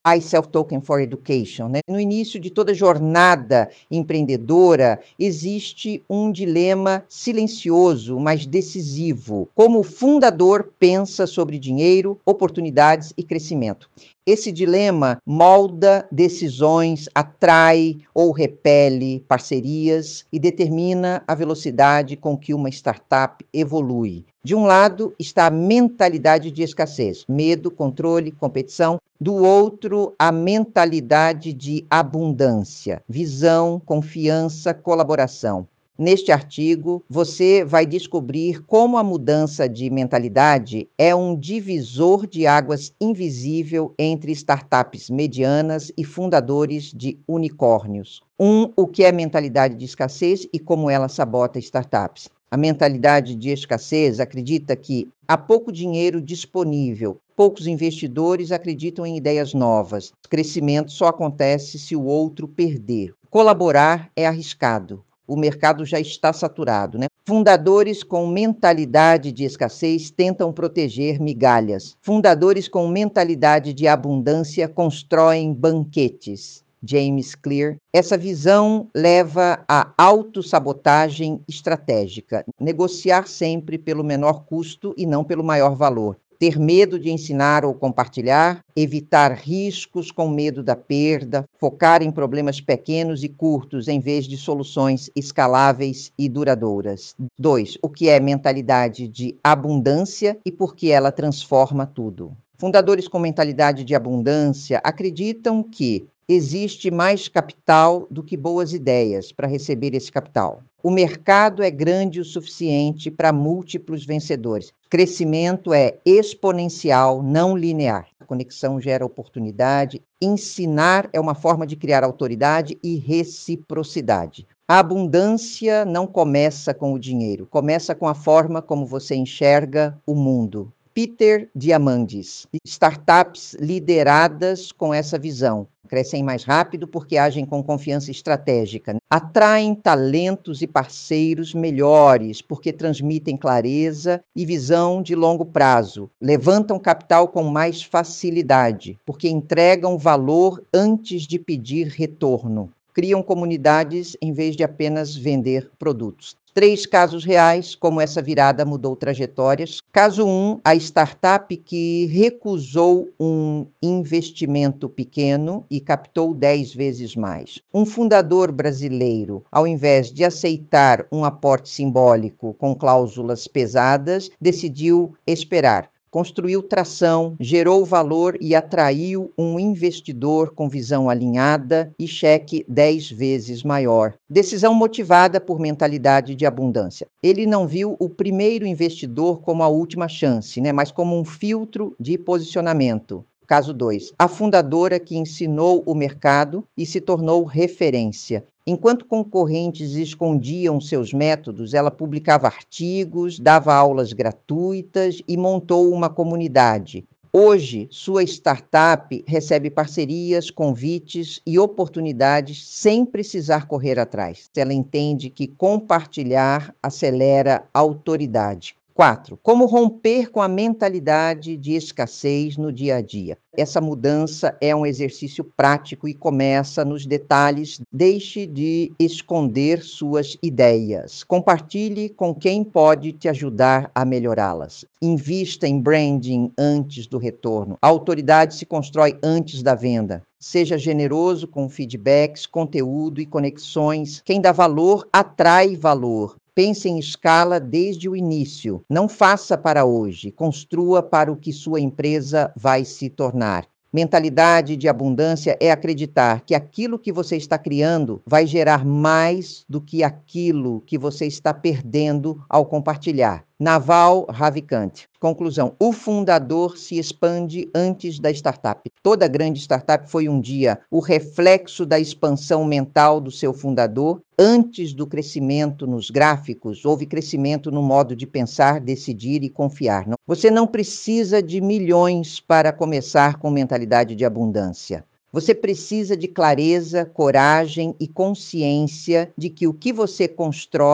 I Self-Token for Education, né? No início de toda jornada empreendedora, existe um dilema silencioso, mas decisivo. Como o fundador pensa sobre dinheiro, oportunidades e crescimento. Esse dilema molda decisões, atrai ou repele parcerias e determina a velocidade com que uma startup evolui. De um lado está a mentalidade de escassez, medo, controle, competição. Do outro, a mentalidade de abundância, visão, confiança, colaboração. Neste artigo, você vai descobrir como a mudança de mentalidade é um divisor de águas invisível entre startups medianas e fundadores de unicórnios. O que é mentalidade de escassez e como ela sabota startups. A mentalidade de escassez acredita que há pouco dinheiro disponível, poucos investidores acreditam em ideias novas. O crescimento só acontece se o outro perder. Colaborar é arriscado. O mercado já está saturado, né? Fundadores com mentalidade de escassez tentam proteger migalhas. Fundadores com mentalidade de abundância constroem banquetes. James Clear. Essa visão leva à autossabotagem estratégica. Negociar sempre pelo menor custo e não pelo maior valor. Ter medo de ensinar ou compartilhar, evitar riscos com medo da perda, focar em problemas pequenos e curtos em vez de soluções escaláveis e duradouras. 2. O que é mentalidade de abundância e por que ela transforma tudo. Fundadores com mentalidade de abundância acreditam que existe mais capital do que boas ideias para receber esse capital. O mercado é grande o suficiente para múltiplos vencedores. Crescimento é exponencial, não linear. A conexão gera oportunidade. Ensinar é uma forma de criar autoridade e reciprocidade. A abundância não começa com o dinheiro, começa com a forma como você enxerga o mundo. Peter Diamandis. Startups lideradas com essa visão crescem mais rápido porque agem com confiança estratégica. Atraem talentos e parceiros melhores porque transmitem clareza e visão de longo prazo. Levantam capital com mais facilidade porque entregam valor antes de pedir retorno. Criam comunidades em vez de apenas vender produtos. 3 casos reais, como essa virada mudou trajetórias. Caso 1, a startup que recusou um investimento pequeno e captou 10 vezes mais. Um fundador brasileiro, ao invés de aceitar um aporte simbólico com cláusulas pesadas, decidiu esperar. Construiu tração, gerou valor e atraiu um investidor com visão alinhada e cheque 10 vezes maior. Decisão motivada por mentalidade de abundância. Ele não viu o primeiro investidor como a última chance, né, mas como um filtro de posicionamento. Caso 2, a fundadora que ensinou o mercado e se tornou referência. Enquanto concorrentes escondiam seus métodos, ela publicava artigos, dava aulas gratuitas e montou uma comunidade. Hoje, sua startup recebe parcerias, convites e oportunidades sem precisar correr atrás. Ela entende que compartilhar acelera a autoridade. 4. Como romper com a mentalidade de escassez no dia a dia. Essa mudança é um exercício prático e começa nos detalhes. Deixe de esconder suas ideias. Compartilhe com quem pode te ajudar a melhorá-las. Invista em branding antes do retorno. A autoridade se constrói antes da venda. Seja generoso com feedbacks, conteúdo e conexões. Quem dá valor atrai valor. Pense em escala desde o início. Não faça para hoje, construa para o que sua empresa vai se tornar. Mentalidade de abundância é acreditar que aquilo que você está criando vai gerar mais do que aquilo que você está perdendo ao compartilhar. Naval Ravikant. Conclusão: o fundador se expande antes da startup. Toda grande startup foi um dia o reflexo da expansão mental do seu fundador. Antes do crescimento nos gráficos, houve crescimento no modo de pensar, decidir e confiar. Você não precisa de milhões para começar com mentalidade de abundância. Você precisa de clareza, coragem e consciência de que o que você constrói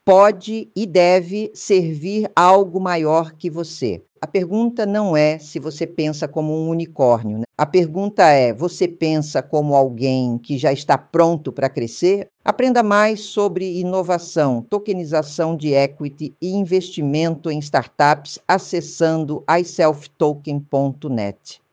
pode e deve servir a algo maior que você. A pergunta não é se você pensa como um unicórnio, né? A pergunta é: você pensa como alguém que já está pronto para crescer? Aprenda mais sobre inovação, tokenização de equity e investimento em startups acessando iselftoken.net.